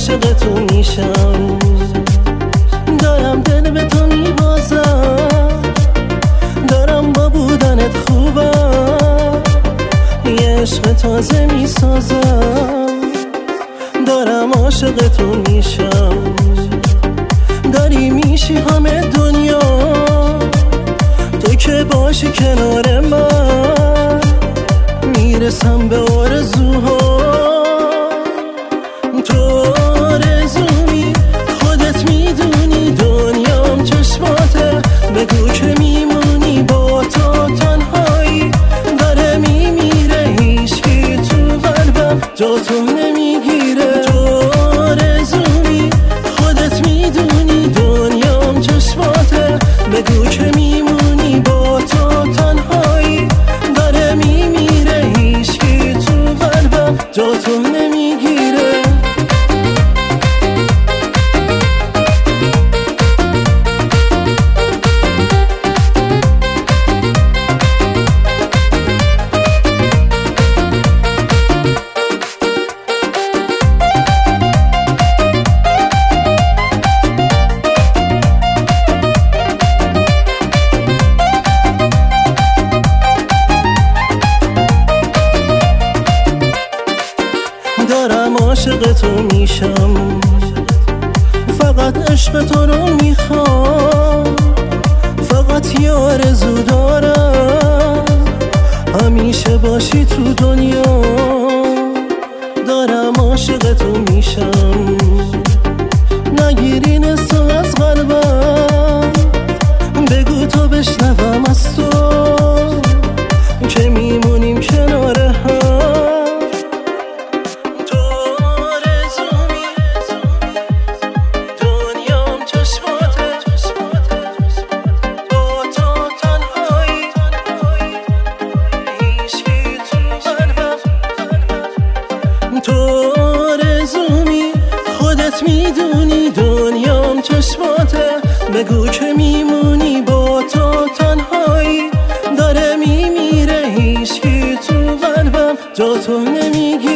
عاشق تو میشم، دارم دل به تو میبازم، دارم با بودنت خوبم، یه عشق تازه میسازم، دارم عاشق تو میشم، داری میشی همه دنیا، تو که باشی کنار من میرسم به آرزوها. تو آرزومی خودت میدونی، دنیام چشماته، بگو که میمونی با تو تنهایی، داره میمیره هیچکی تو قلبم جا تو نمیگیره. تو آرزومی خودت میدونی، دنیام چشماته، بگو که میمونی با تو تنهایی، داره میمیره هیچکی تو قلبم جا تو نمیگیره. دارم عاشق تو میشم، فقط عشق تو رو میخوام، فقط یه آرزو دارم همیشه باشی تو دنیا. دارم عاشق تو میشم، نگیری نسو از قلبم، بگو تو بشنوم از تو که میمونیم کنار هم. تو آرزومی خودت میدونی، دنیام چشماته، بگو که میمونی با تو تنهایی، داره میمیره هیچکی تو قلبم جا تو نمیگی.